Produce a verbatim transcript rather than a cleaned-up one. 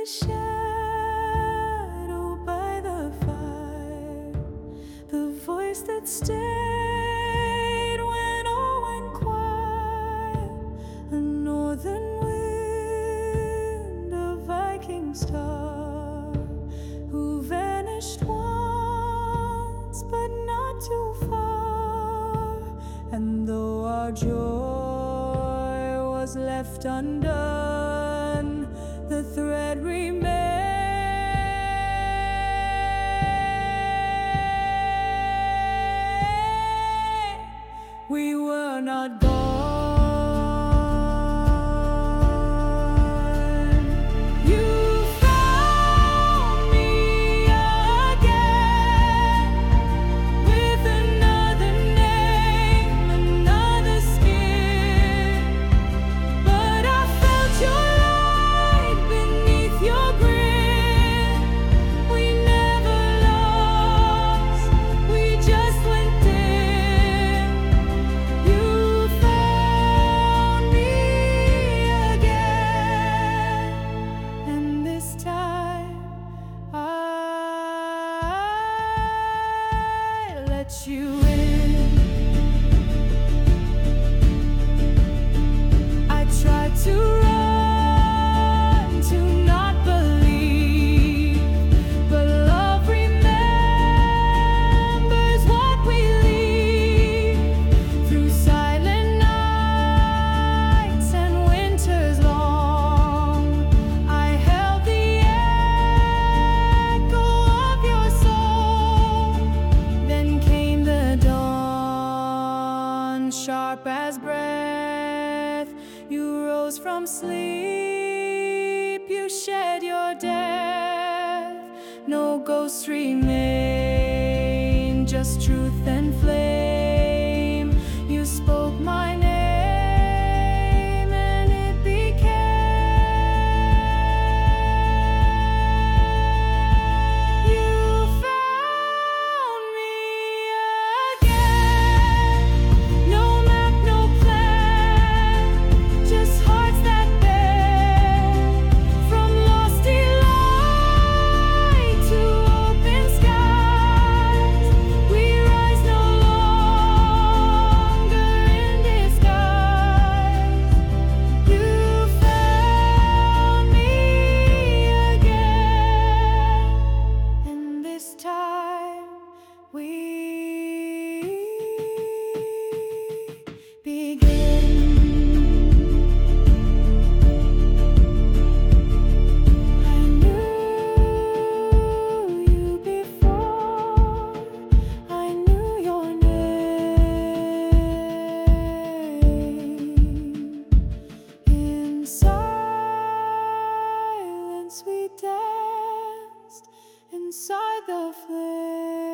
shadow by the fire, the voice that stayed when all went quiet, a northern wind, a Viking star, who vanished once but not too far. And though our joy was left undone, the thread remained. We were not born. You found me again with another name, another skin. But I felt your light beneath your grin. We never lost, we just went dim. You found me again, and this time I let you in. I tried to run, to not believe, but love remembers what we leave. Through silent nights and winters long, I held the echo of your soul. Then came the dawn, sharp as breath. You rose from sleep, you shed your death. No ghosts remain, just truth and flame. You spoke my name and it became. You found me again. No map, no plan, just hearts that bend. From lost delight to open skies, we rise no longer in disguise. You found me again, and this time we begin. I knew you before I knew your name. In silence we danced inside the flame.